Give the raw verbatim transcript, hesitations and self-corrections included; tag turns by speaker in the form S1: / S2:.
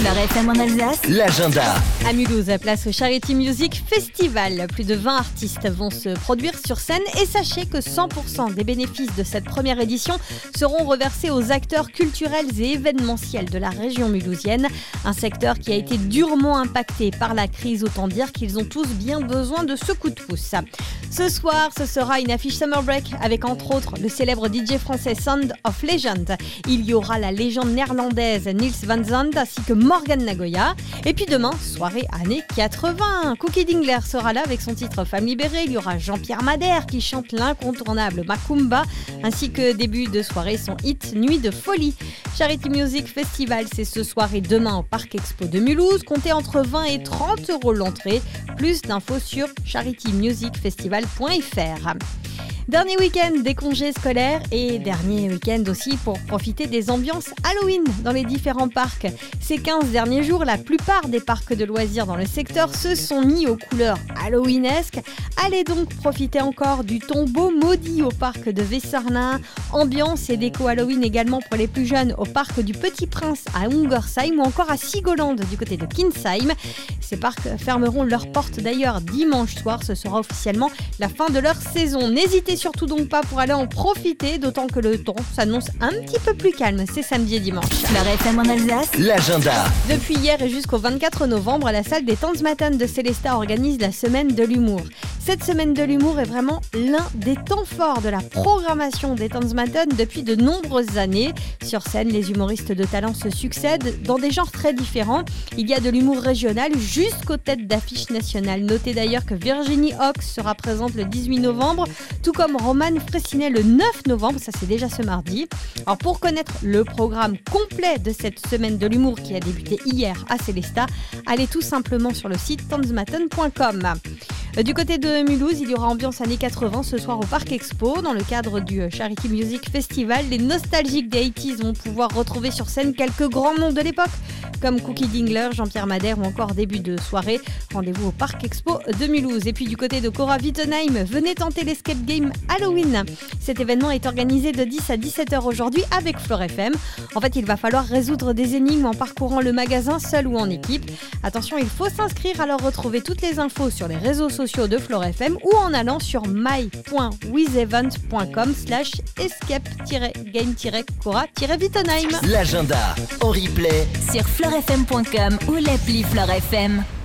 S1: Fleur F M en Alsace,
S2: l'agenda.
S3: À Mulhouse, place au Charity Music Festival. Plus de vingt artistes vont se produire sur scène et sachez que cent pour cent des bénéfices de cette première édition seront reversés aux acteurs culturels et événementiels de la région mulhousienne. Un secteur qui a été durement impacté par la crise, autant dire qu'ils ont tous bien besoin de ce coup de pouce. Ce soir, ce sera une affiche Summer Break avec entre autres le célèbre D J français Sound of Legend. Il y aura la légende néerlandaise Niels van Zandt ainsi que Morgan Nagoya. Et puis demain, soirée années quatre-vingts. Cookie Dingler sera là avec son titre Femme libérée. Il y aura Jean-Pierre Madère qui chante l'incontournable Macumba ainsi que début de soirée son hit Nuit de folie. Charity Music Festival, c'est ce soir et demain au Parc Expo de Mulhouse. Comptez entre vingt et trente euros l'entrée. Plus d'infos sur charity music festival point f r. Dernier week-end des congés scolaires et dernier week-end aussi pour profiter des ambiances Halloween dans les différents parcs. Ces quinze derniers jours, la plupart des parcs de loisirs dans le secteur se sont mis aux couleurs halloweenesques. Allez donc profiter encore du tombeau maudit au parc de Wessarnin. Ambiance et déco Halloween également pour les plus jeunes au parc du Petit Prince à Ungersheim ou encore à Sigoland du côté de Kinsheim. Ces parcs fermeront leurs portes d'ailleurs dimanche soir. Ce sera officiellement la fin de leur saison. N'hésitez surtout donc pas pour aller en profiter, d'autant que le temps s'annonce un petit peu plus calme. C'est samedi et dimanche.
S1: Fleur F M en Alsace,
S2: L'agenda.
S3: Depuis hier et jusqu'au vingt-quatre novembre, la salle des Tanzmatten de Célestat organise la semaine de l'humour. Cette semaine de l'humour est vraiment l'un des temps forts de la programmation des Tanzmatten depuis de nombreuses années. Sur scène, les humoristes de talent se succèdent dans des genres très différents. Il y a de l'humour régional jusqu'aux têtes d'affiches nationales. Notez d'ailleurs que Virginie Hawks sera présente le dix-huit novembre, tout comme Roman Fressinet le neuf novembre, ça c'est déjà ce mardi. Alors pour connaître le programme complet de cette semaine de l'humour qui a débuté hier à Célestat, allez tout simplement sur le site tanzmatten point com. Du côté de Mulhouse, il y aura ambiance années quatre-vingts ce soir au Parc Expo. Dans le cadre du Charity Music Festival, les nostalgiques des quatre-vingt-dix vont pouvoir retrouver sur scène quelques grands noms de l'époque, comme Cookie Dingler, Jean-Pierre Madère ou encore début de soirée. Rendez-vous au Parc Expo de Mulhouse. Et puis du côté de Cora Wittenheim, venez tenter l'escape game Halloween. Cet événement est organisé de dix à dix-sept heures aujourd'hui avec Fleur F M. En fait, il va falloir résoudre des énigmes en parcourant le magasin seul ou en équipe. Attention, il faut s'inscrire, alors retrouvez toutes les infos sur les réseaux sociaux de Fleur F M ou en allant sur my point withevent point com slash escape-game-cora-wittenheim.
S2: L'agenda en replay
S1: sur fleur f m point com ou l'appli Fleur F M.